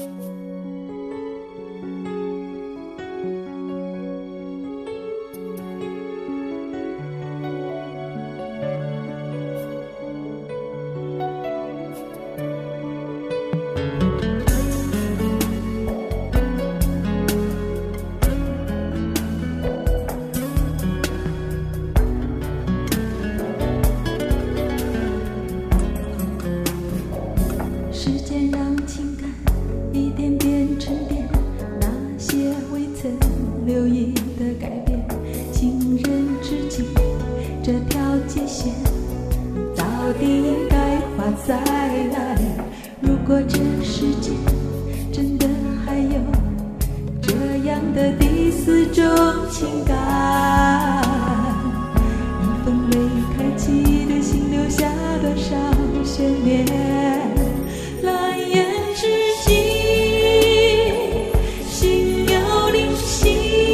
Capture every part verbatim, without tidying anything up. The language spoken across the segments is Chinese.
时间让情感一点点沉淀，那些未曾留意的改变，情人知己这条界线到底应该画在哪里？如果这世界真的还有这样的第四种情感，一份未开启的心留下多少悬念？蓝颜知己，心有灵犀，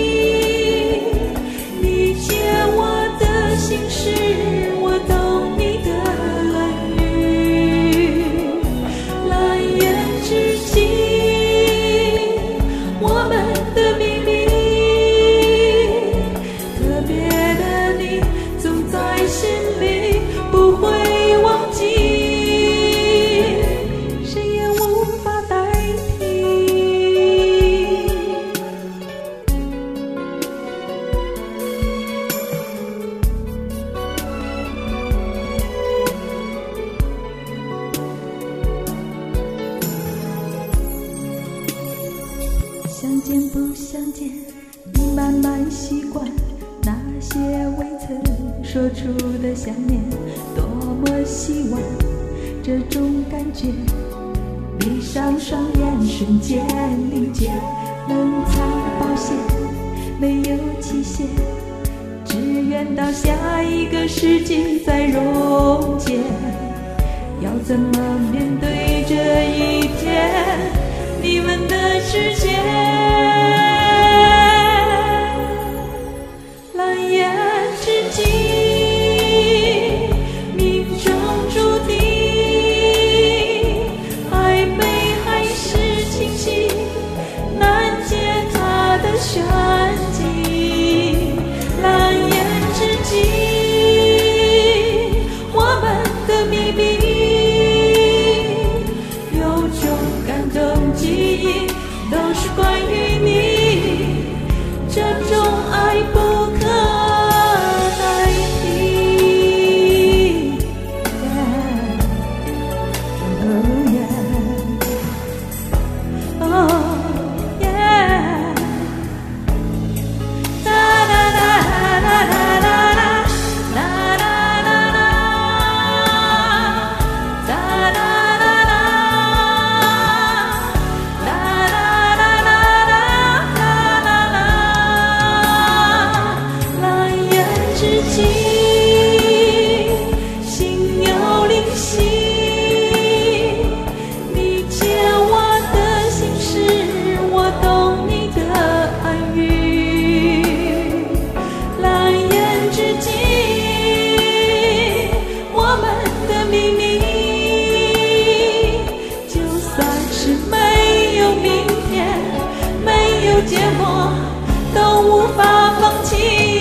你解我的心事，我懂你的暗语。蓝颜知己，我们的秘密，特别的你总在心里，不会忘记。相见不相见，你慢慢习惯那些未曾说出的想念，多么希望这种感觉闭上双眼瞬间凝结，能藏保险没有期限，只愿到下一个世纪再溶解。要怎么面对这一天，你们的世界？蓝颜知己，命中注定，暧昧还是清晰，难解它的玄机。蓝颜知己，我们的秘密，有种感动记忆都是关于你，这种爱不可代替。Oh yeah, oh yeah, da da da da da da da da da da da da da. 心有灵犀，你解我的心事，我懂你的暗语。蓝颜知己，我们的秘密，就算是没有明天，没有结果，都无法放弃。